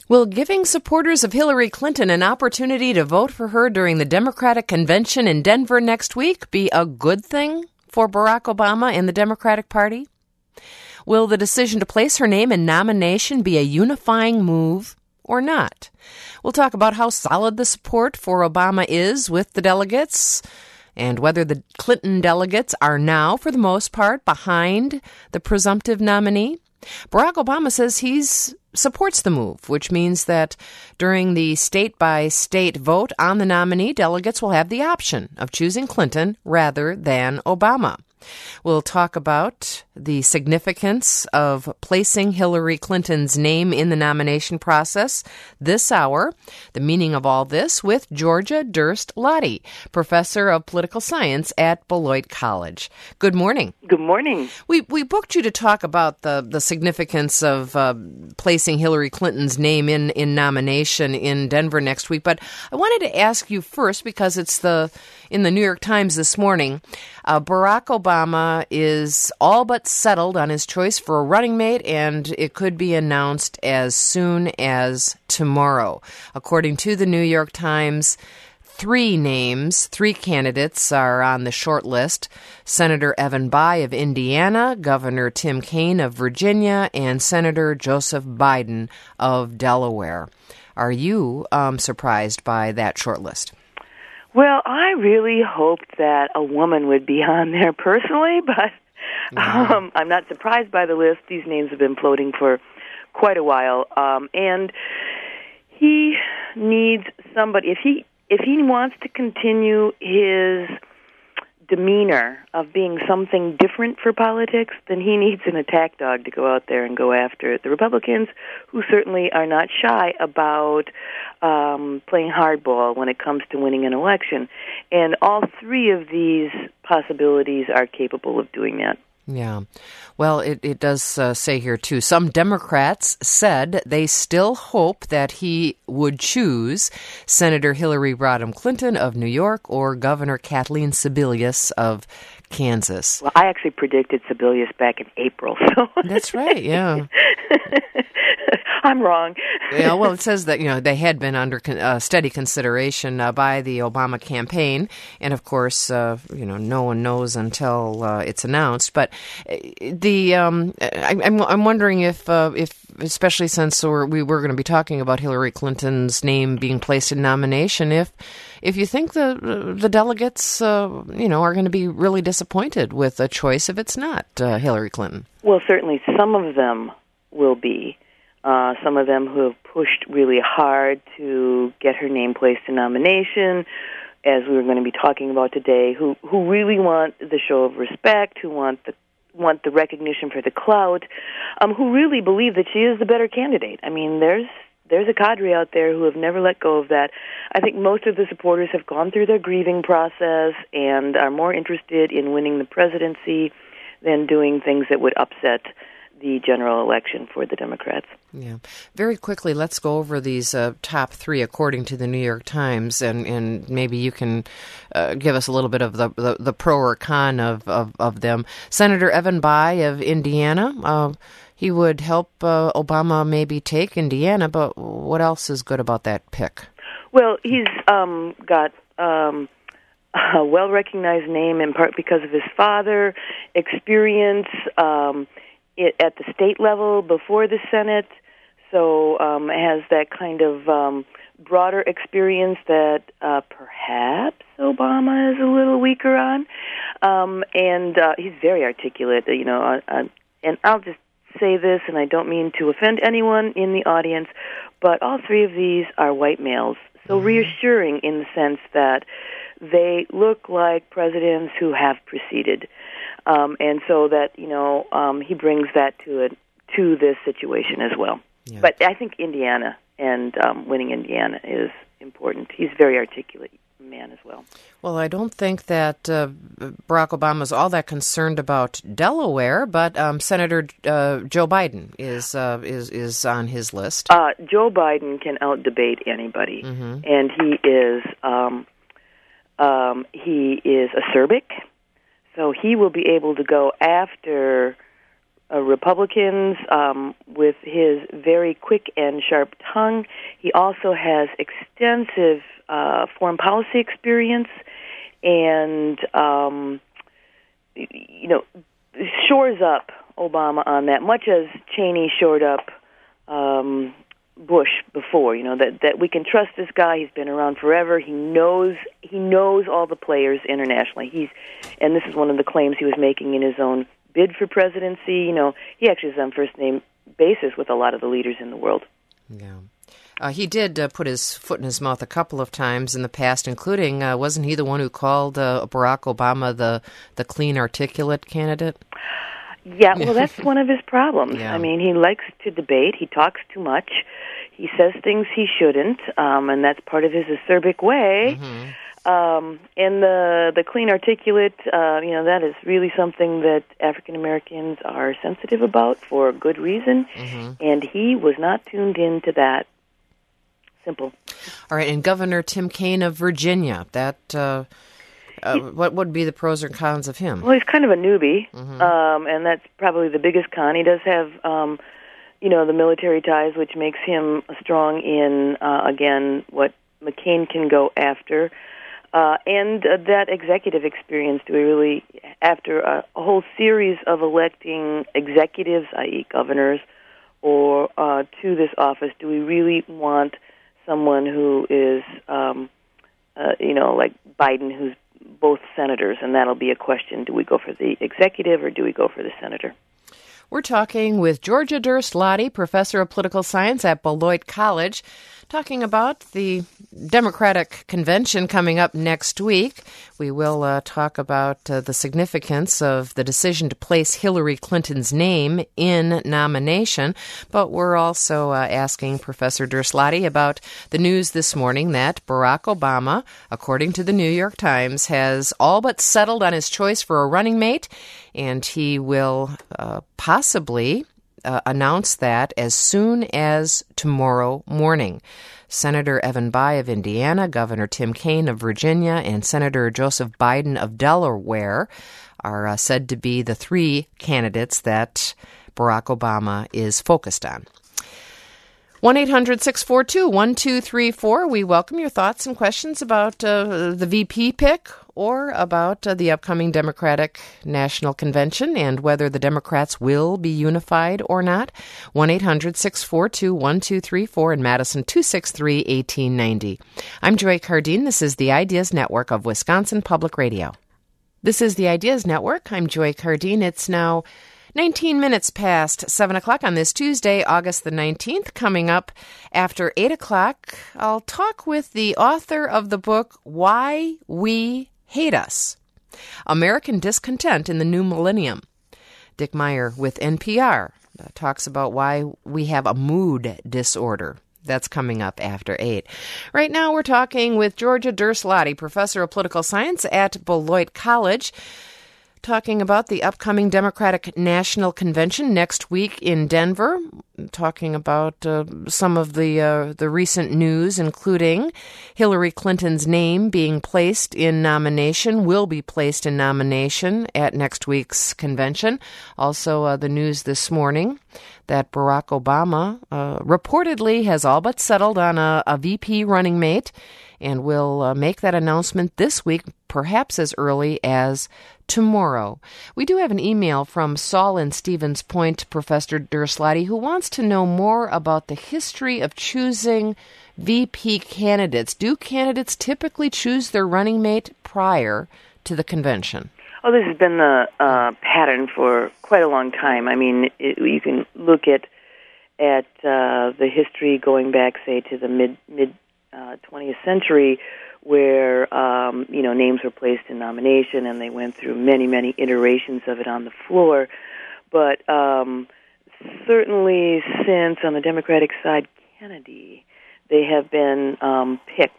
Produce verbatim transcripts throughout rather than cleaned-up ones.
Will giving supporters of Hillary Clinton an opportunity to vote for her during the Democratic convention in Denver next week be a good thing for Barack Obama and the Democratic Party? Will the decision to place her name in nomination be a unifying move or not? We'll talk about how solid the support for Obama is with the delegates and whether the Clinton delegates are now, for the most part, behind the presumptive nominee. Barack Obama says he's supports the move, which means that during the state-by-state vote on the nominee, delegates will have the option of choosing Clinton rather than Obama. We'll talk about the significance of placing Hillary Clinton's name in the nomination process this hour, the meaning of all this, with Georgia Durst Lottie, professor of political science at Beloit College. Good morning. Good morning. We we booked you to talk about the, the significance of uh, placing Hillary Clinton's name in, in nomination in Denver next week, but I wanted to ask you first, because it's the in the New York Times this morning, uh, Barack Obama is all but settled on his choice for a running mate, and it could be announced as soon as tomorrow. According to the New York Times, three names, three candidates are on the short list: Senator Evan Bayh of Indiana, Governor Tim Kaine of Virginia, and Senator Joseph Biden of Delaware. Are you um, surprised by that short list? Well, I really hoped that a woman would be on there personally, but Yeah. um, I'm not surprised by the list. These names have been floating for quite a while, um, and he needs somebody. If he if he wants to continue his demeanor of being something different for politics, then he needs an attack dog to go out there and go after the Republicans, who certainly are not shy about um, playing hardball when it comes to winning an election. And all three of these possibilities are capable of doing that. Yeah. Well, it, it does uh, say here, too, some Democrats said they still hope that he would choose Senator Hillary Rodham Clinton of New York or Governor Kathleen Sebelius of Kansas. Well, I actually predicted Sebelius back in April. So That's right, yeah. I'm wrong. Yeah, well, it says that, you know, they had been under con- uh, steady consideration uh, by the Obama campaign, and of course, uh, you know, no one knows until uh, it's announced. But the um, I, I'm I'm wondering if uh, if especially since we're, we were going to be talking about Hillary Clinton's name being placed in nomination, if if you think the the delegates uh, you know are going to be really disappointed with a choice if it's not uh, Hillary Clinton. Well, certainly some of them will be. Uh, some of them who have pushed really hard to get her name placed in nomination, as we were going to be talking about today, who who really want the show of respect, who want the want the recognition for the clout, um, who really believe that she is the better candidate. I mean, there's there's a cadre out there who have never let go of that. I think most of the supporters have gone through their grieving process and are more interested in winning the presidency than doing things that would upset the general election for the Democrats. Yeah. Very quickly, let's go over these uh, top three according to the New York Times, and, and maybe you can uh, give us a little bit of the, the, the pro or con of, of, of them. Senator Evan Bayh of Indiana, uh, he would help uh, Obama maybe take Indiana, but what else is good about that pick? Well, he's um, got um, a well-recognized name in part because of his father, experience, um It, at the state level before the Senate, so um, has that kind of um, broader experience that uh, perhaps Obama is a little weaker on. Um, and uh, he's very articulate, you know, uh, uh, and I'll just say this, and I don't mean to offend anyone in the audience, but all three of these are white males, so mm-hmm. reassuring in the sense that they look like presidents who have preceded. Um, and so that, you know, um, he brings that to it, to this situation as well. Yeah. But I think Indiana and um, winning Indiana is important. He's a very articulate man as well. Well, I don't think that uh, Barack Obama is all that concerned about Delaware, but um, Senator uh, Joe Biden is uh, is is on his list. Uh, Joe Biden can out-debate anybody, mm-hmm. and he is um, um, he is acerbic. So he will be able to go after uh, Republicans um, with his very quick and sharp tongue. He also has extensive uh, foreign policy experience and, um, you know, shores up Obama on that, much as Cheney shored up um, Bush before. You know, that, that we can trust this guy. He's been around forever. He knows he knows all the players internationally. He's, and this is one of the claims he was making in his own bid for presidency. You know, he actually is on first name basis with a lot of the leaders in the world. Yeah. Uh, he did uh, put his foot in his mouth a couple of times in the past, including, uh, wasn't he the one who called uh, Barack Obama the, the clean, articulate candidate? Yeah, well, that's one of his problems. Yeah. I mean, he likes to debate. He talks too much. He says things he shouldn't, um, and that's part of his acerbic way. Mm-hmm. Um, and the the clean, articulate, uh, you know, that is really something that African Americans are sensitive about for good reason. Mm-hmm. And he was not tuned into that. Simple. All right, and Governor Tim Kaine of Virginia, that uh, uh, what would be the pros or cons of him? Well, he's kind of a newbie, mm-hmm. um, and that's probably the biggest con. He does have, um, you know, the military ties, which makes him strong in, uh, again, what McCain can go after. Uh, and uh, that executive experience, do we really, after a, a whole series of electing executives, that is governors, or uh, to this office, do we really want someone who is, um, uh, you know, like Biden, who's both senators? And that'll be a question. Do we go for the executive or do we go for the senator? We're talking with Georgia Durst-Lottie, professor of political science at Beloit College, talking about the Democratic convention coming up next week. We will uh, talk about uh, the significance of the decision to place Hillary Clinton's name in nomination, but we're also uh, asking Professor Durst-Lottie about the news this morning that Barack Obama, according to the New York Times, has all but settled on his choice for a running mate, and he will uh, possibly Uh, announce that as soon as tomorrow morning. Senator Evan Bayh of Indiana, Governor Tim Kaine of Virginia, and Senator Joseph Biden of Delaware are uh, said to be the three candidates that Barack Obama is focused on. one eight hundred six four two one two three four. We welcome your thoughts and questions about uh, the V P pick or about uh, the upcoming Democratic National Convention and whether the Democrats will be unified or not. one eight hundred six four two one two three four in Madison, two six three one eight nine zero. I'm Joy Cardine. This is the Ideas Network of Wisconsin Public Radio. This is the Ideas Network. I'm Joy Cardine. It's now nineteen minutes past seven o'clock on this Tuesday, August the nineteenth. Coming up after eight o'clock, I'll talk with the author of the book, Why We Hate Us, American Discontent in the New Millennium. Dick Meyer with N P R uh, talks about why we have a mood disorder. That's coming up after eight. Right now we're talking with Georgia Durst-Lottie, professor of political science at Beloit College, talking about the upcoming Democratic National Convention next week in Denver, talking about uh, some of the uh, the recent news, including Hillary Clinton's name being placed in nomination, will be placed in nomination at next week's convention. Also, uh, the news this morning that Barack Obama uh, reportedly has all but settled on a, a V P running mate and will uh, make that announcement this week, perhaps as early as tomorrow. We do have an email from Saul in Stevens Point, Professor Durst-Lottie, who wants to know more about the history of choosing V P candidates. Do candidates typically choose their running mate prior to the convention? Oh, this has been the uh, pattern for quite a long time. I mean, it, you can look at at uh, the history going back, say, to the mid mid uh, twentieth century, where um, you know names were placed in nomination, and they went through many, many iterations of it on the floor. But um, certainly, since on the Democratic side, Kennedy, they have been um, picked,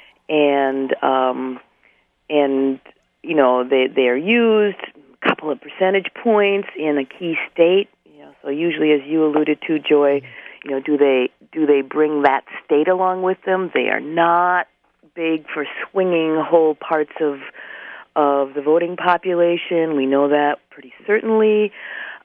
and um, and you know they they are used a couple of percentage points in a key state. You know, so usually, as you alluded to, Joy, you know, do they do they bring that state along with them? They are not big for swinging whole parts of of the voting population. We know that pretty certainly.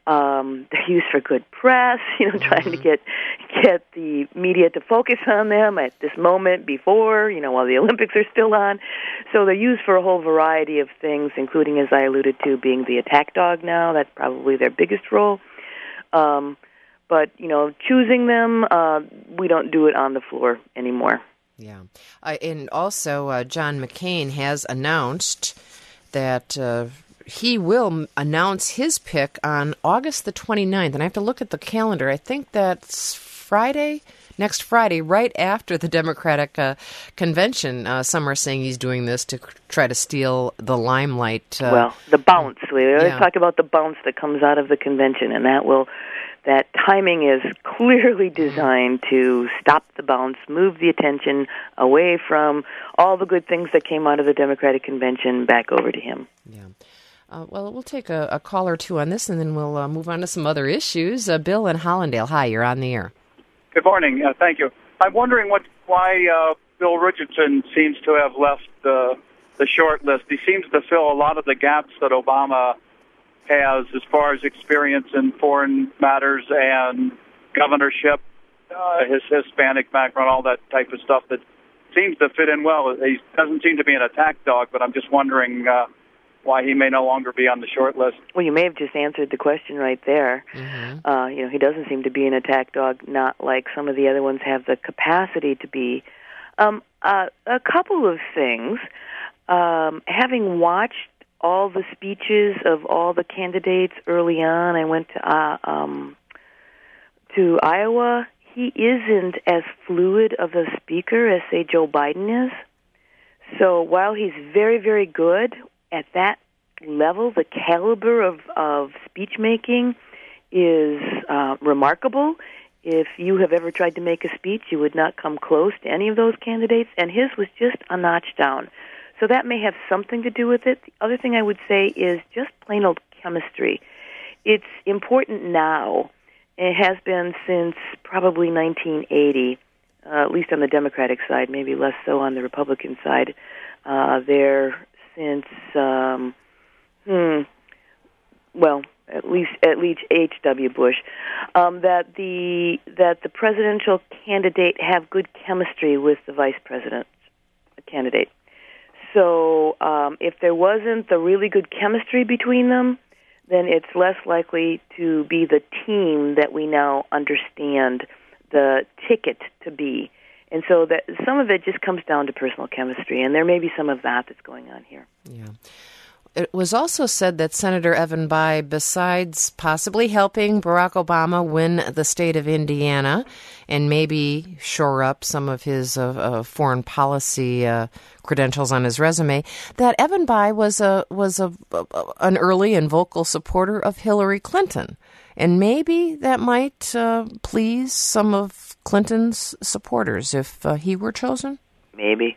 Um, they're used for good press, you know, mm-hmm. trying to get get the media to focus on them at this moment before, you know, while the Olympics are still on. So they're used for a whole variety of things, including, as I alluded to, being the attack dog now. That's probably their biggest role. Um, but, you know, choosing them, uh, we don't do it on the floor anymore. Yeah. Uh, and also, uh, John McCain has announced that uh, he will announce his pick on August the twenty-ninth. And I have to look at the calendar. I think that's Friday, next Friday, right after the Democratic uh, convention. Uh, some are saying he's doing this to try to steal the limelight. Uh, well, the bounce. We always yeah. talk about the bounce that comes out of the convention, and that will... That timing is clearly designed to stop the bounce, move the attention away from all the good things that came out of the Democratic convention back over to him. Yeah. Uh, well, we'll take a, a call or two on this, and then we'll uh, move on to some other issues. Uh, Bill in Hollandale, hi, you're on the air. Good morning. Uh, thank you. I'm wondering what why uh, Bill Richardson seems to have left uh, the short list. He seems to fill a lot of the gaps that Obama has as far as experience in foreign matters and governorship, uh, his Hispanic background, all that type of stuff that seems to fit in well. He doesn't seem to be an attack dog, but I'm just wondering uh, why he may no longer be on the short list. Well, you may have just answered the question right there. Mm-hmm. Uh, you know, he doesn't seem to be an attack dog, not like some of the other ones have the capacity to be. Um, uh, a couple of things. Um, having watched all the speeches of all the candidates early on, I went to uh, um, to Iowa. He isn't as fluid of a speaker as, say, Joe Biden is. So while he's very, very good at that level, the caliber of, of speech-making is uh, remarkable. If you have ever tried to make a speech, you would not come close to any of those candidates, and his was just a notch down. So that may have something to do with it. The other thing I would say is just plain old chemistry. It's important now. It has been since probably nineteen eighty, uh, at least on the Democratic side, maybe less so on the Republican side. Uh, there since, um, hmm, well, at least at least H W. Bush, um, that the that the presidential candidate have good chemistry with the vice president candidate. So um, if there wasn't the really good chemistry between them, then it's less likely to be the team that we now understand the ticket to be. And so that some of it just comes down to personal chemistry, and there may be some of that that's going on here. Yeah. It was also said that Senator Evan Bayh, besides possibly helping Barack Obama win the state of Indiana and maybe shore up some of his uh, uh, foreign policy uh, credentials on his resume, that Evan Bayh was a was a, a an early and vocal supporter of Hillary Clinton, and maybe that might uh, please some of Clinton's supporters if uh, he were chosen. Maybe.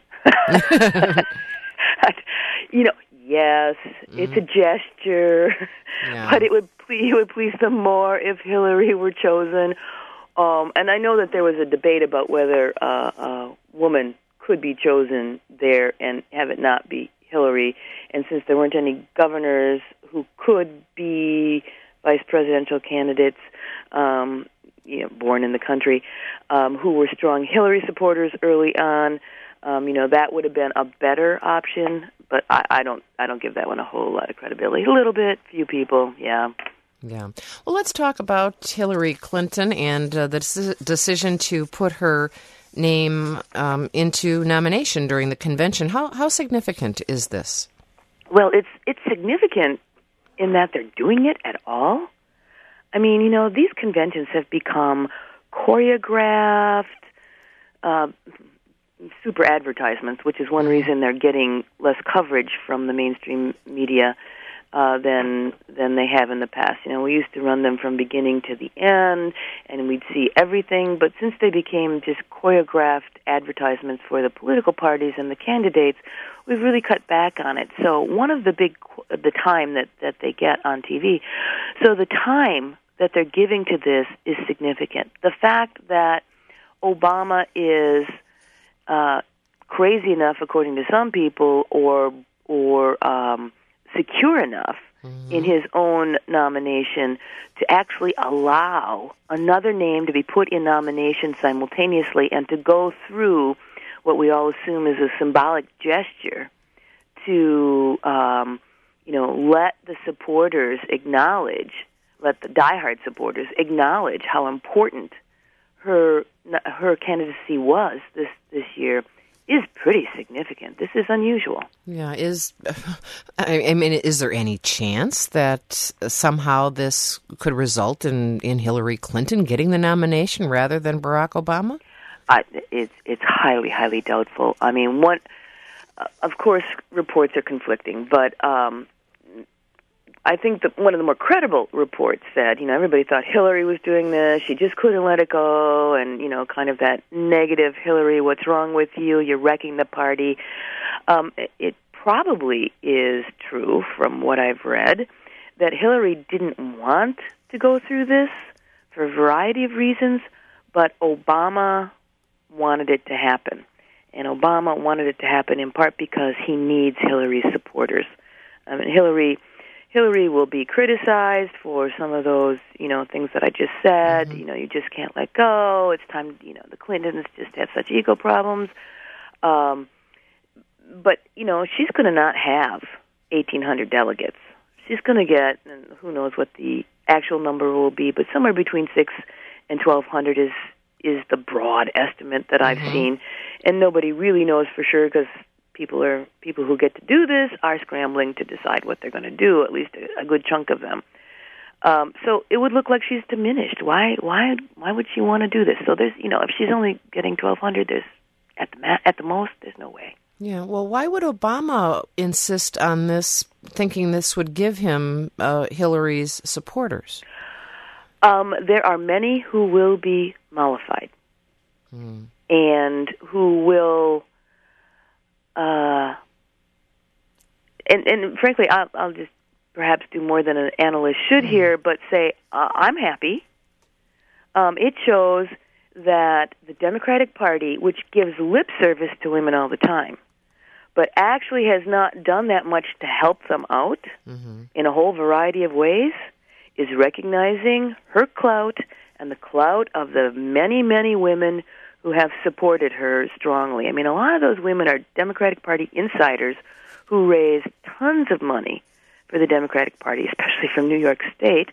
You know. Yes, mm-hmm. It's a gesture, yeah. But it would please, it would please them more if Hillary were chosen. Um, and I know that there was a debate about whether uh, a woman could be chosen there and have it not be Hillary. And since there weren't any governors who could be vice presidential candidates, um, you know, born in the country, um, who were strong Hillary supporters early on, um, you know, that would have been a better option. But I, I don't I don't give that one a whole lot of credibility. A little bit, few people, yeah. Yeah. Well, let's talk about Hillary Clinton and uh, the des- decision to put her name um, into nomination during the convention. How how significant is this? Well, it's it's significant in that they're doing it at all. I mean, you know, these conventions have become choreographed, uh, super advertisements, which is one reason they're getting less coverage from the mainstream media uh, than than they have in the past. You know, we used to run them from beginning to the end, and we'd see everything. But since they became just choreographed advertisements for the political parties and the candidates, we've really cut back on it. So one of the big the time that that they get on T V, so the time that they're giving to this is significant. The fact that Obama is Uh, crazy enough, according to some people, or or um, secure enough mm-hmm. in his own nomination to actually allow another name to be put in nomination simultaneously and to go through what we all assume is a symbolic gesture to, um, you know, let the supporters acknowledge, let the diehard supporters acknowledge how important her her candidacy was this this year is pretty significant. This is unusual. Yeah, is I mean, is there any chance that somehow this could result in, in Hillary Clinton getting the nomination rather than Barack Obama? I, it's it's highly, highly doubtful. I mean, one, uh, of course, reports are conflicting, but um, I think that one of the more credible reports said, you know, everybody thought Hillary was doing this, she just couldn't let it go, and, you know, kind of that negative, Hillary, what's wrong with you, you're wrecking the party. Um, it, it probably is true, from what I've read, that Hillary didn't want to go through this for a variety of reasons, but Obama wanted it to happen. And Obama wanted it to happen in part because he needs Hillary's supporters. I mean, Hillary... Hillary will be criticized for some of those, you know, things that I just said. Mm-hmm. You know, you just can't let go. It's time, you know, the Clintons just have such ego problems. Um, but, you know, she's going to not have eighteen hundred delegates. She's going to get, and who knows what the actual number will be, but somewhere between six and twelve hundred is is the broad estimate that I've mm-hmm. seen. And nobody really knows for sure because People are people who get to do this are scrambling to decide what they're going to do. At least a, a good chunk of them. Um, so it would look like she's diminished. Why? Why? Why would she want to do this? So there's, you know, if she's only getting twelve hundred, there's at the ma- at the most, there's no way. Yeah. Well, why would Obama insist on this, thinking this would give him uh, Hillary's supporters? Um, there are many who will be mollified, hmm. and who will. Uh, and, and frankly, I'll, I'll just perhaps do more than an analyst should mm-hmm. here, but say, uh, I'm happy. Um, it shows that the Democratic Party, which gives lip service to women all the time, but actually has not done that much to help them out mm-hmm. in a whole variety of ways, is recognizing her clout and the clout of the many, many women who have supported her strongly. I mean, a lot of those women are Democratic Party insiders who raise tons of money for the Democratic Party, especially from New York State.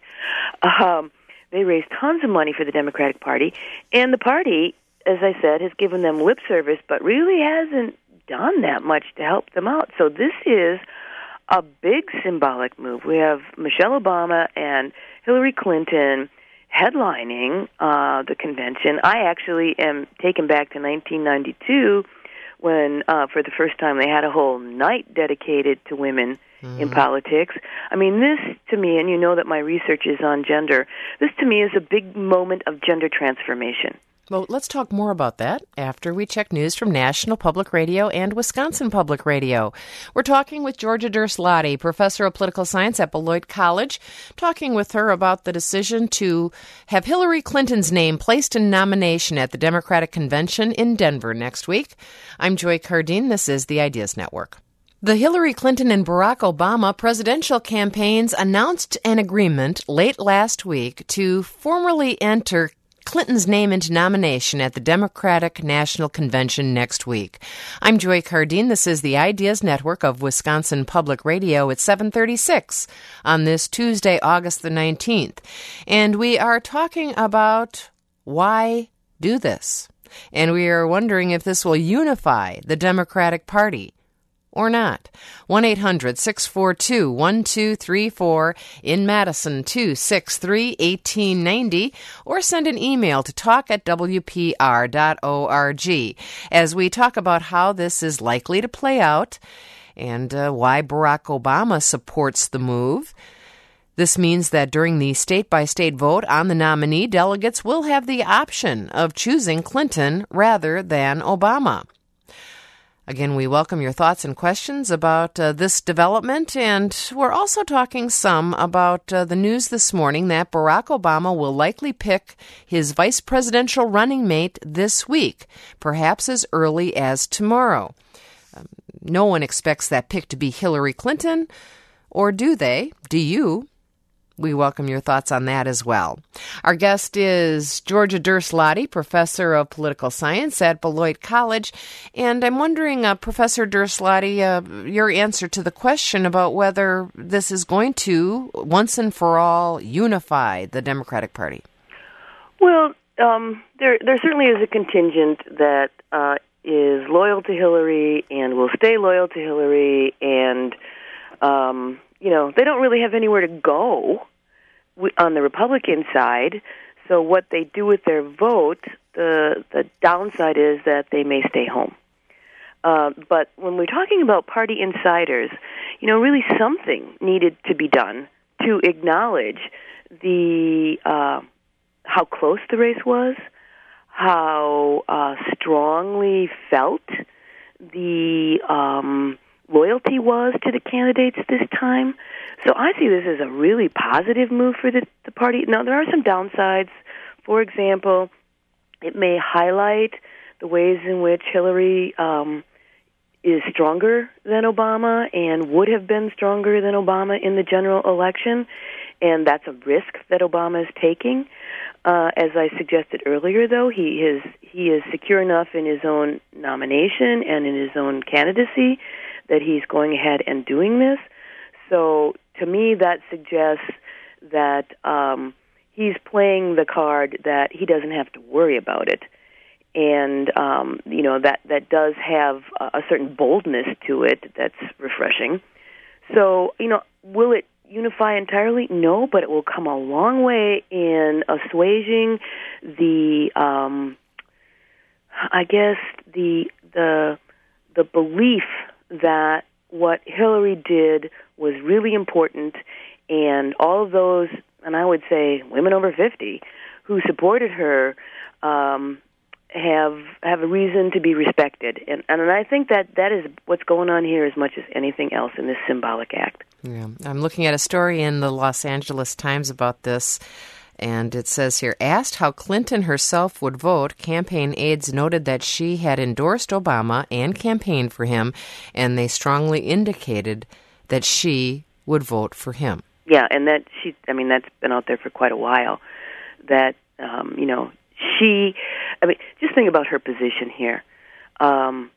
Um, they raise tons of money for the Democratic Party, and the party, as I said, has given them lip service, but really hasn't done that much to help them out. So this is a big symbolic move. We have Michelle Obama and Hillary Clinton headlining uh, the convention. I actually am taken back to nineteen ninety-two when, uh, for the first time, they had a whole night dedicated to women mm-hmm. in politics. I mean, this, to me, and you know that my research is on gender, this, to me, is a big moment of gender transformation. Well, let's talk more about that after we check news from National Public Radio and Wisconsin Public Radio. We're talking with Georgia Derslatti, professor of political science at Beloit College, talking with her about the decision to have Hillary Clinton's name placed in nomination at the Democratic Convention in Denver next week. I'm Joy Cardine. This is the Ideas Network. The Hillary Clinton and Barack Obama presidential campaigns announced an agreement late last week to formally enter Clinton's name into nomination at the Democratic National Convention next week. I'm Joy Cardine. This is the Ideas Network of Wisconsin Public Radio at seven thirty-six on this Tuesday, August the nineteenth. And we are talking about why do this. And we are wondering if this will unify the Democratic Party or not. one eight hundred six four two one two three four, in Madison two six three one eight nine zero, or send an email to talk at w p r dot org as we talk about how this is likely to play out and uh, why Barack Obama supports the move. This means that during the state-by-state vote on the nominee, delegates will have the option of choosing Clinton rather than Obama. Again, we welcome your thoughts and questions about uh, this development, and we're also talking some about uh, the news this morning that Barack Obama will likely pick his vice presidential running mate this week, perhaps as early as tomorrow. Um, no one expects that pick to be Hillary Clinton, Or do they? Do you? We welcome your thoughts on that as well. Our guest is Georgia Derslatti, professor of political science at Beloit College. And I'm wondering, uh, Professor Derslatti, uh, your answer to the question about whether this is going to, once and for all, unify the Democratic Party. Well, um, there there certainly is a contingent that uh, is loyal to Hillary and will stay loyal to Hillary, and um, you know, they don't really have anywhere to go on the Republican side. So what they do with their vote, the the downside is that they may stay home. Uh, but when we're talking about party insiders, you know, really something needed to be done to acknowledge the uh, how close the race was, how uh, strongly felt the um, loyalty was to the candidates this time. So I see this as a really positive move for the, the party. Now, there are some downsides. For example, it may highlight the ways in which Hillary um, is stronger than Obama and would have been stronger than Obama in the general election, and that's a risk that Obama is taking. Uh, as I suggested earlier, though, he is he is secure enough in his own nomination and in his own candidacy that he's going ahead and doing this. So to me, that suggests that um, he's playing the card that he doesn't have to worry about it. And, um, you know, that, that does have a, a certain boldness to it that's refreshing. So, you know, will it unify entirely? No, but it will come a long way in assuaging the, um, I guess, the the the belief that what Hillary did was really important, and all of those, and I would say women over fifty, who supported her, um, have have a reason to be respected. And, and I think that that is what's going on here as much as anything else in this symbolic act. Yeah. I'm looking at a story in the Los Angeles Times about this, and it says here, asked how Clinton herself would vote, campaign aides noted that she had endorsed Obama and campaigned for him, and they strongly indicated that she would vote for him. Yeah, and that she, I mean, that's been out there for quite a while, that, um, you know, she, I mean, just think about her position here. Um,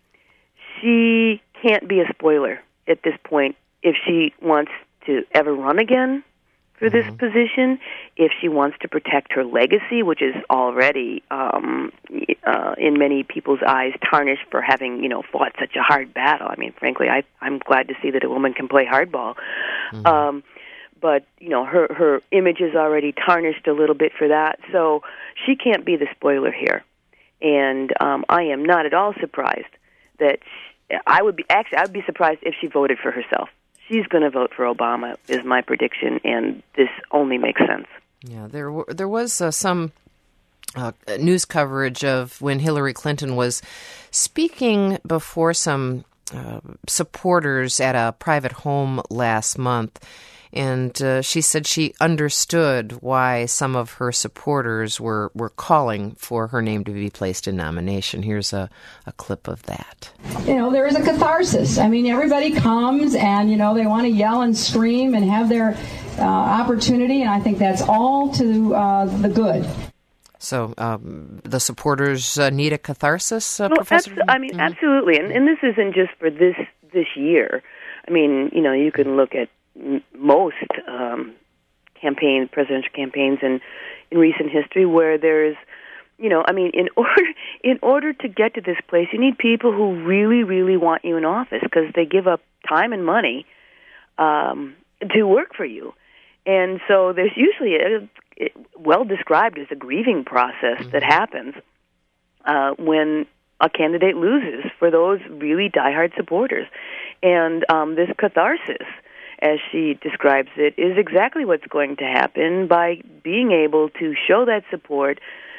she can't be a spoiler at this point if she wants to ever run again for this mm-hmm. position, if she wants to protect her legacy, which is already, um, uh, in many people's eyes, tarnished for having, you know, fought such a hard battle. I mean, frankly, I, I'm glad to see that a woman can play hardball. Mm-hmm. Um, but, you know, her, her image is already tarnished a little bit for that, so she can't be the spoiler here. And um, I am not at all surprised that she, I would be, actually, I would be surprised if she voted for herself. She's going to vote for Obama, is my prediction, and this only makes sense. Yeah, there w- there was uh, some uh, news coverage of when Hillary Clinton was speaking before some uh, supporters at a private home last month, and uh, she said she understood why some of her supporters were, were calling for her name to be placed in nomination. Here's a, a clip of that. You know, there is a catharsis. I mean, everybody comes and, you know, they want to yell and scream and have their uh, opportunity, and I think that's all to uh, the good. So um, the supporters uh, need a catharsis, uh, well, Professor? Abso- I mean, mm-hmm. absolutely. And, and this isn't just for this this year. I mean, you know, you can look at most um, campaigns, presidential campaigns in, in recent history where there's, you know, I mean, in order in order to get to this place, you need people who really, really want you in office because they give up time and money um, to work for you. And so there's usually, a, it, well described as a grieving process mm-hmm. that happens uh, when a candidate loses for those really diehard supporters. And um, this catharsis, as she describes it, is exactly what's going to happen by being able to show that support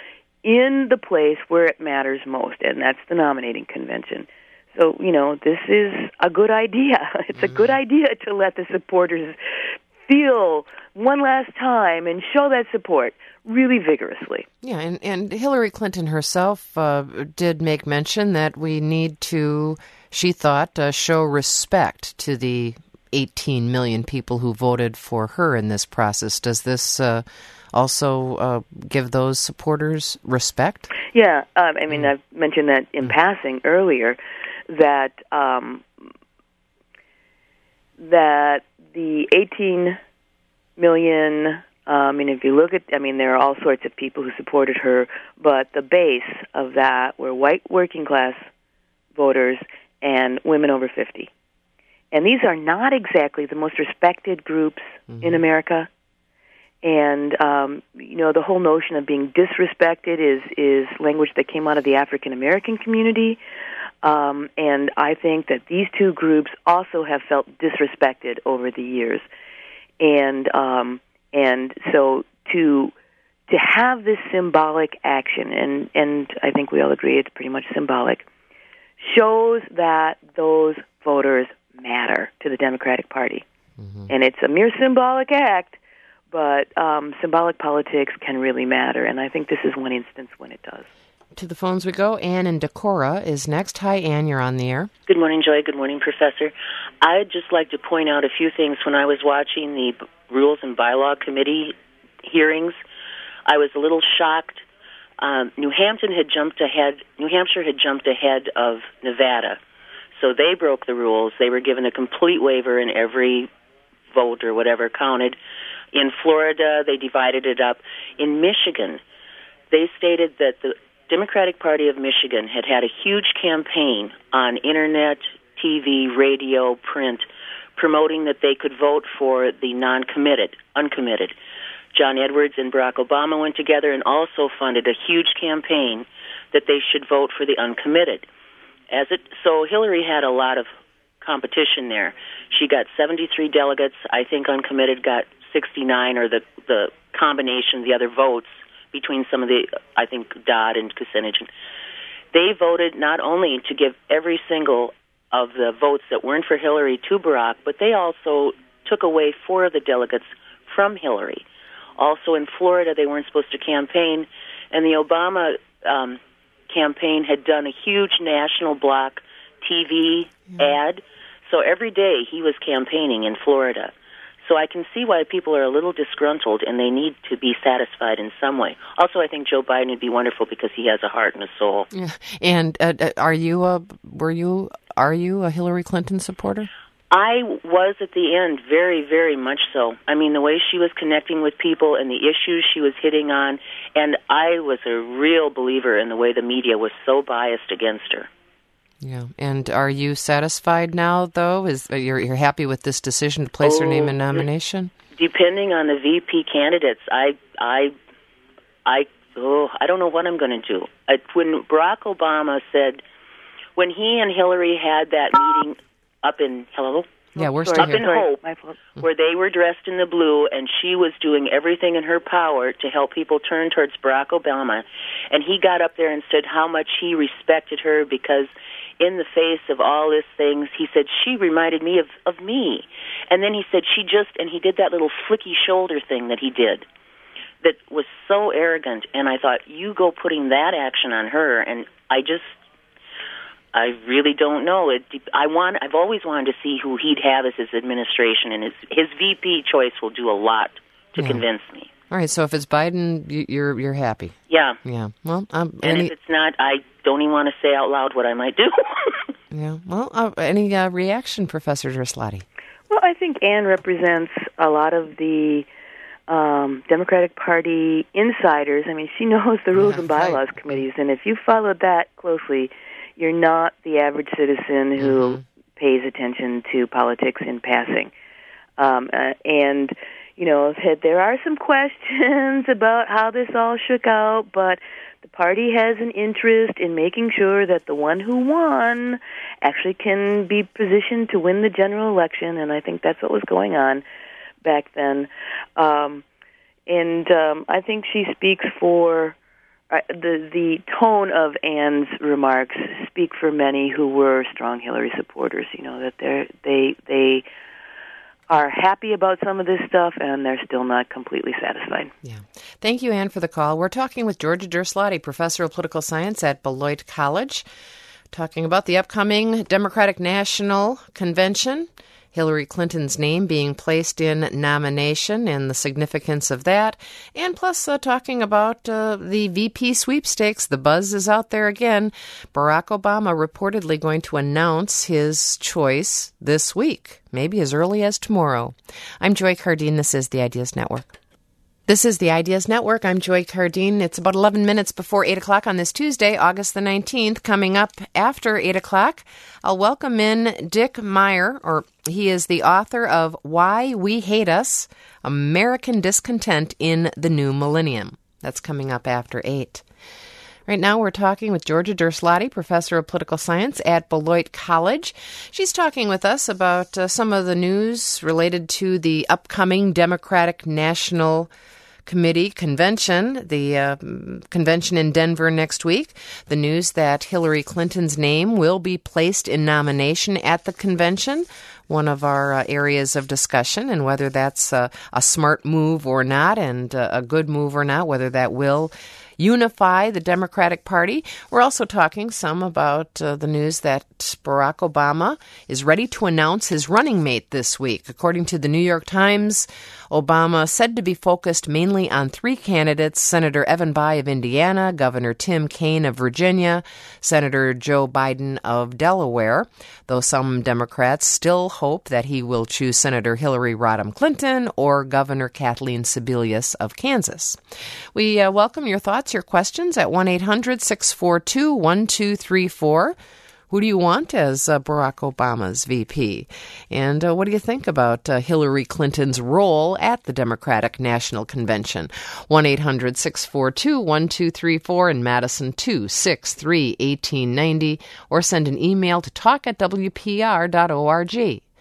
in the place where it matters most, and that's the nominating convention. So, you know, this is a good idea. It's mm-hmm. a good idea to let the supporters feel one last time and show that support really vigorously. Yeah, and, and Hillary Clinton herself uh, did make mention that we need to, she thought, uh, show respect to the eighteen million people who voted for her in this process. Does this uh, also uh, give those supporters respect? Yeah, um, I mean, mm. I've mentioned that in mm. passing earlier, that um, that the eighteen million, uh, I mean, if you look at, I mean, there are all sorts of people who supported her, but the base of that were white working class voters and women over fifty. And these are not exactly the most respected groups mm-hmm. in America. And, um, you know, the whole notion of being disrespected is, is language that came out of the African-American community. Um, and I think that these two groups also have felt disrespected over the years. And um, and so to to have this symbolic action, and, and I think we all agree it's pretty much symbolic, shows that those voters matter to the Democratic Party. Mm-hmm. And it's a mere symbolic act, but um, symbolic politics can really matter, and I think this is one instance when it does. To the phones we go. Ann in Decorah is next. Hi, Ann, you're on the air. Good morning, Joy. Good morning, Professor. I'd just like to point out a few things. When I was watching the Rules and Bylaw Committee hearings, I was a little shocked. Um, New Hampton had jumped ahead. New Hampshire had jumped ahead of Nevada, so they broke the rules. They were given a complete waiver, and every vote or whatever counted. In Florida, they divided it up. In Michigan, they stated that the Democratic Party of Michigan had had a huge campaign on internet, T V, radio, print, promoting that they could vote for the non-committed, uncommitted. John Edwards and Barack Obama went together and also funded a huge campaign that they should vote for the uncommitted. As it so Hillary had a lot of competition there. She got seventy-three delegates. I think uncommitted got sixty-nine, or the the combination, the other votes between some of the, I think, Dodd and Kucinich. They voted not only to give every single of the votes that weren't for Hillary to Barack, but they also took away four of the delegates from Hillary. Also in Florida, they weren't supposed to campaign, and the Obama um, campaign had done a huge national block T V mm-hmm. ad, so every day he was campaigning in Florida. So I can see why people are a little disgruntled, and they need to be satisfied in some way. Also, I think Joe Biden would be wonderful because he has a heart and a soul. Yeah. And uh, are you a were you are you a Hillary Clinton supporter? I was at the end, very, very much so. I mean, the way she was connecting with people and the issues she was hitting on, and I was a real believer in the way the media was so biased against her. Yeah, and are you satisfied now, though? Is you're you're happy with this decision to place oh, her name in nomination? Depending on the V P candidates, I I I oh I don't know what I'm going to do. I, when Barack Obama said, when he and Hillary had that meeting up in hello, yeah, we're still up here. in Hope, where they were dressed in the blue, and she was doing everything in her power to help people turn towards Barack Obama, and he got up there and said how much he respected her because, in the face of all these things, he said, she reminded me of, of me. And then he said, she just, and he did that little flicky shoulder thing that he did that was so arrogant. And I thought, you go putting that action on her. And I just, I really don't know. It, I want, I've always wanted to see who he'd have as his administration, and his, his V P choice will do a lot to yeah. convince me. All right, so if it's Biden, you're you're happy. Yeah. Yeah. Well, um, and any, if it's not, I don't even want to say out loud what I might do. yeah. Well, uh, any uh, reaction, Professor Drislotti? Well, I think Ann represents a lot of the um, Democratic Party insiders. I mean, she knows the Rules yeah, and Bylaws right. committees, and if you followed that closely, you're not the average citizen who mm-hmm. pays attention to politics in passing. Um, uh, and You know, there are some questions about how this all shook out, but the party has an interest in making sure that the one who won actually can be positioned to win the general election, and I think that's what was going on back then. Um, and um, I think she speaks for uh, the the tone of Ann's remarks speak for many who were strong Hillary supporters. You know that they they they. are happy about some of this stuff, and they're still not completely satisfied. Yeah. Thank you, Ann, for the call. We're talking with Georgia Drislotti, professor of political science at Beloit College, talking about the upcoming Democratic National Convention Hillary Clinton's name being placed in nomination and the significance of that, and plus uh, talking about uh, the V P sweepstakes. The buzz is out there again. Barack Obama reportedly going to announce his choice this week, maybe as early as tomorrow. I'm Joy Cardine. This is the Ideas Network. This is the Ideas Network. I'm Joy Cardine. It's about eleven minutes before eight o'clock on this Tuesday, August the nineteenth. Coming up after eight o'clock, I'll welcome in Dick Meyer, or he is the author of Why We Hate Us, American Discontent in the New Millennium. That's coming up after eight. Right now we're talking with Georgia Derslati, professor of political science at Beloit College. She's talking with us about uh, some of the news related to the upcoming Democratic National Committee convention, the uh, convention in Denver next week. The news that Hillary Clinton's name will be placed in nomination at the convention, one of our uh, areas of discussion, and whether that's uh, a smart move or not, and uh, a good move or not, whether that will unify the Democratic Party. We're also talking some about uh, the news that Barack Obama is ready to announce his running mate this week. According to the New York Times, Obama said to be focused mainly on three candidates: Senator Evan Bayh of Indiana, Governor Tim Kaine of Virginia, Senator Joe Biden of Delaware, though some Democrats still hope that he will choose Senator Hillary Rodham Clinton or Governor Kathleen Sebelius of Kansas. We uh, welcome your thoughts, your questions at one eight hundred six four two one two three four. Who do you want as uh, Barack Obama's V P? And uh, what do you think about uh, Hillary Clinton's role at the Democratic National Convention? one eight hundred six four two one two three four in Madison, two six three one eight nine zero, or send an email to talk at w p r dot org.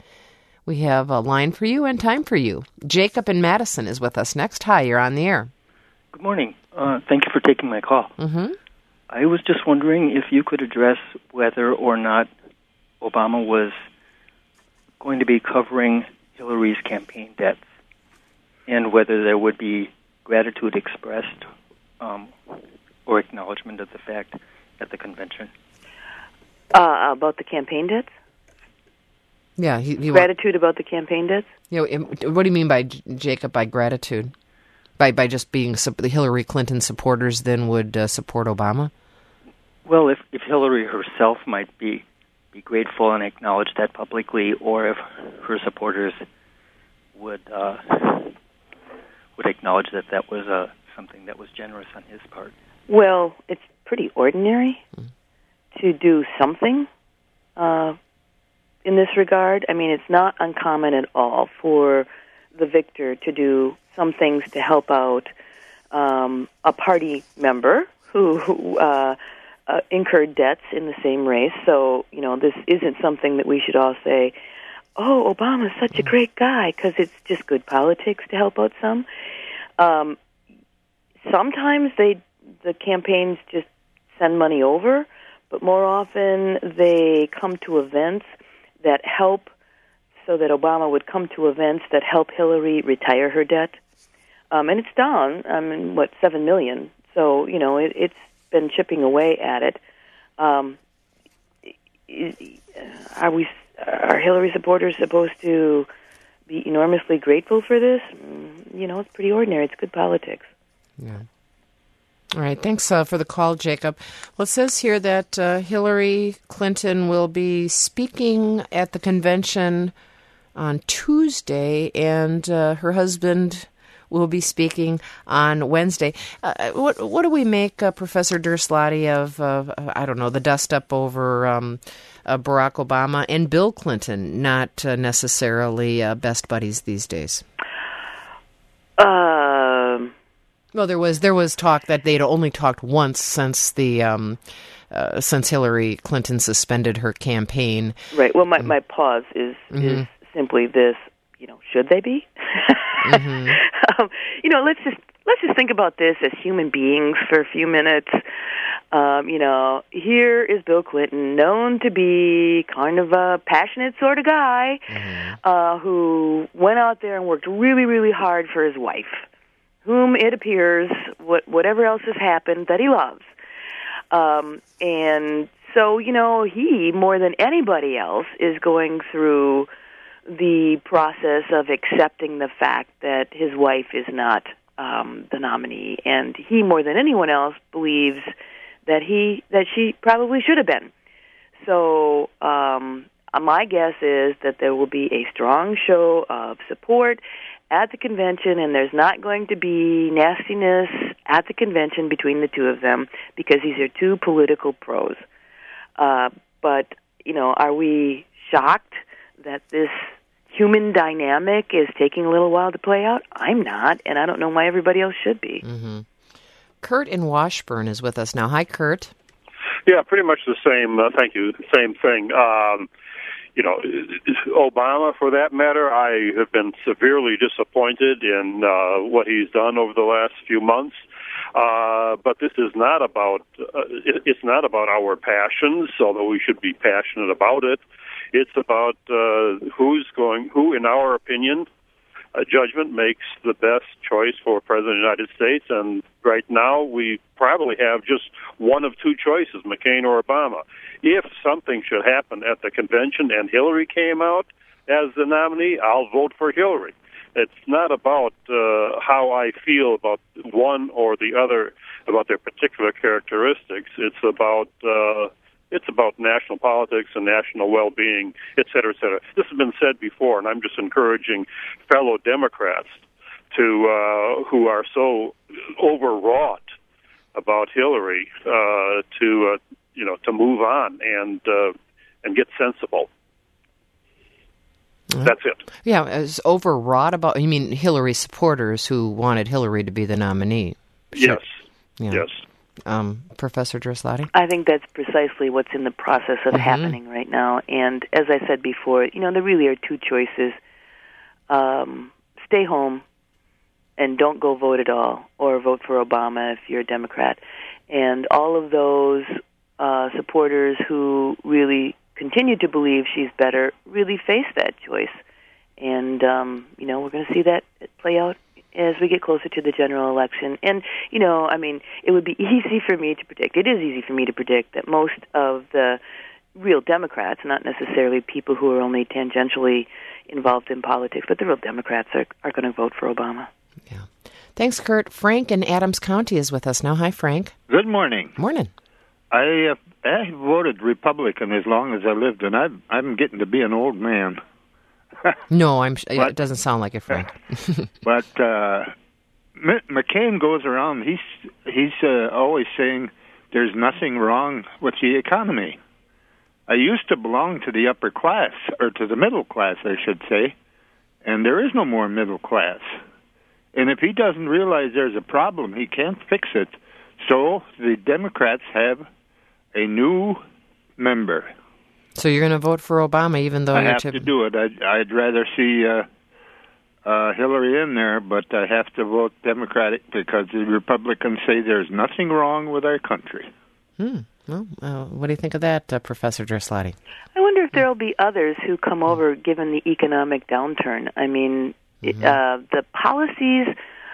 We have a line for you and time for you. Jacob in Madison is with us next. Hi, you're on the air. Good morning. Uh, thank you for taking my call. Mm-hmm. I was just wondering if you could address whether or not Obama was going to be covering Hillary's campaign debts and whether there would be gratitude expressed um, or acknowledgement of the fact at the convention. Uh, about the campaign debts? Yeah. He, he gratitude about the campaign debts? You know, what do you mean by, Jacob, by gratitude? By by just being the Hillary Clinton supporters then would uh, support Obama? Well, if, if Hillary herself might be, be grateful and acknowledge that publicly, or if her supporters would uh, would acknowledge that that was uh, something that was generous on his part. Well, it's pretty ordinary mm. to do something uh, in this regard. I mean, it's not uncommon at all for the victor to do some things to help out um, a party member who, who uh, uh, incurred debts in the same race. So, you know, this isn't something that we should all say, oh, Obama's such a great guy, because it's just good politics to help out some. Um, sometimes they the campaigns just send money over, but more often they come to events that help, so that Obama would come to events that help Hillary retire her debt. Um, and it's down, I mean, what, seven million dollars. So, you know, it, it's been chipping away at it. Um, are we, are Hillary supporters supposed to be enormously grateful for this? You know, it's pretty ordinary. It's good politics. Yeah. All right. Thanks uh, for the call, Jacob. Well, it says here that uh, Hillary Clinton will be speaking at the convention on Tuesday, and uh, her husband will be speaking on Wednesday. Uh, what what do we make, uh, Professor Derslati, of, uh, I don't know, the dust-up over um, uh, Barack Obama and Bill Clinton, not uh, necessarily uh, best buddies these days? Um... Well, there was there was talk that they'd only talked once since the um, uh, since Hillary Clinton suspended her campaign. Right. Well, my, my pause is mm-hmm. is simply this. You know, should they be? mm-hmm. um, you know, let's just let's just think about this as human beings for a few minutes. Um, you know, here is Bill Clinton, known to be kind of a passionate sort of guy, mm-hmm. uh, who went out there and worked really, really hard for his wife, whom it appears, what, whatever else has happened, that he loves. Um, and so, you know, he, more than anybody else, is going through the process of accepting the fact that his wife is not um, the nominee, and he more than anyone else believes that he that she probably should have been. So um, my guess is that there will be a strong show of support at the convention, and there's not going to be nastiness at the convention between the two of them because these are two political pros. Uh, but, you know, are we shocked that this human dynamic is taking a little while to play out? I'm not, and I don't know why everybody else should be. Mm-hmm. Kurt in Washburn is with us now. Hi, Kurt. Yeah, pretty much the same. Uh, thank you. Same thing. Um, you know, Obama, for that matter, I have been severely disappointed in uh, what he's done over the last few months. Uh, but this is not about uh, it, it's not about our passions, although we should be passionate about it. It's about uh, who's going, who, in our opinion, a judgment makes the best choice for President of the United States. And right now, we probably have just one of two choices, McCain or Obama. If something should happen at the convention and Hillary came out as the nominee, I'll vote for Hillary. It's not about uh, how I feel about one or the other, about their particular characteristics. It's about uh, it's about national politics and national well-being, et cetera, et cetera. This has been said before, and I'm just encouraging fellow Democrats to uh, who are so overwrought about Hillary uh, to uh, you know to move on and uh, and get sensible. That's it. Yeah, it's overwrought about, you mean Hillary supporters who wanted Hillary to be the nominee? Sure. Yes. Yeah. Yes. Um, Professor Drislotti? I think that's precisely what's in the process of Mm-hmm. happening right now. And as I said before, you know, there really are two choices. Um, stay home and don't go vote at all, or vote for Obama if you're a Democrat. And all of those uh, supporters who really continue to believe she's better really face that choice. And, um, you know, we're going to see that play out as we get closer to the general election. And, you know, I mean, it would be easy for me to predict, it is easy for me to predict that most of the real Democrats, not necessarily people who are only tangentially involved in politics, but the real Democrats are, are going to vote for Obama. Yeah. Thanks, Kurt. Frank in Adams County is with us now. Hi, Frank. Good morning. Morning. I uh, I voted Republican as long as I lived, and I'm I'm getting to be an old man. No, I'm. But, it doesn't sound like it, Frank. but uh, M- McCain goes around. He's he's uh, always saying there's nothing wrong with the economy. I used to belong to the upper class, or to the middle class, I should say, and there is no more middle class. And if he doesn't realize there's a problem, he can't fix it. So the Democrats have a new member. So you're going to vote for Obama, even though I you're have tip- to do it. I'd, I'd rather see uh, uh, Hillary in there, but I have to vote Democratic because the Republicans say there's nothing wrong with our country. Hmm. Well, uh, what do you think of that, uh, Professor Drislotti? I wonder if there will be others who come over given the economic downturn. I mean, mm-hmm. uh, the policies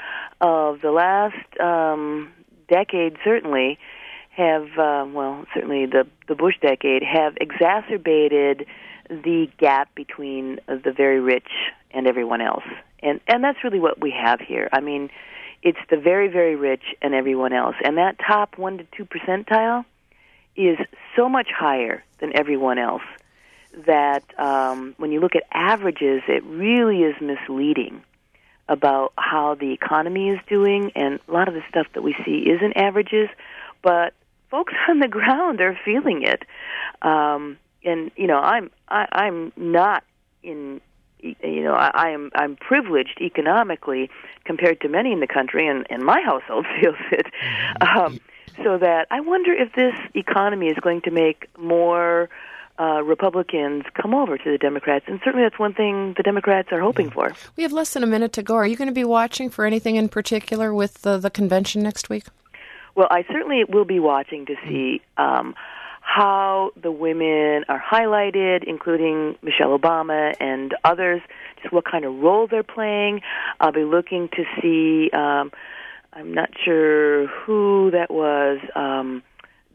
of the last um, decade certainly have, uh, well, certainly the, the Bush decade, have exacerbated the gap between the very rich and everyone else. And and that's really what we have here. I mean, it's the very, very rich and everyone else. And that top one to two percentile is so much higher than everyone else that um, when you look at averages, it really is misleading about how the economy is doing. And a lot of the stuff that we see isn't averages, but folks on the ground are feeling it. Um, and, you know, I'm I, I'm not in... You know, I, I am I'm privileged economically compared to many in the country, and, and my household feels it. Um, so that I wonder if this economy is going to make more uh, Republicans come over to the Democrats, and certainly that's one thing the Democrats are hoping for. We have less than a minute to go. Are you going to be watching for anything in particular with the, the convention next week? Well, I certainly will be watching to see um, how the women are highlighted, including Michelle Obama and others, just what kind of role they're playing. I'll be looking to see, um, I'm not sure who that was, um,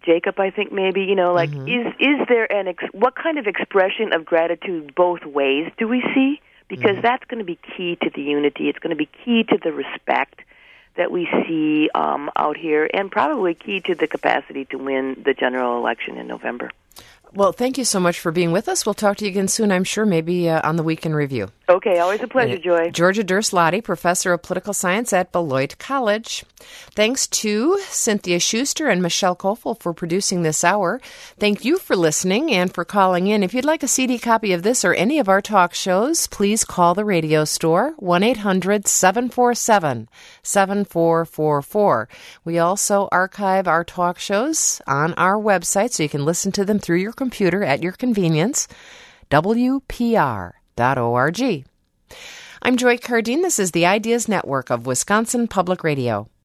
Jacob, I think maybe, you know, like, Mm-hmm. is is there an, ex- what kind of expression of gratitude both ways do we see? Because Mm-hmm. that's going to be key to the unity. It's going to be key to the respect that we see um, out here, and probably key to the capacity to win the general election in November. Well, thank you so much for being with us. We'll talk to you again soon, I'm sure, maybe uh, on the Week in Review. Okay, always a pleasure, Joy. Georgia Durslati, Professor of Political Science at Beloit College. Thanks to Cynthia Schuster and Michelle Kofel for producing this hour. Thank you for listening and for calling in. If you'd like a C D copy of this or any of our talk shows, please call the radio store, one eight hundred seven four seven seven four four four. We also archive our talk shows on our website so you can listen to them through your computer at your convenience, W P R dot org. I'm Joy Cardine. This is the Ideas Network of Wisconsin Public Radio.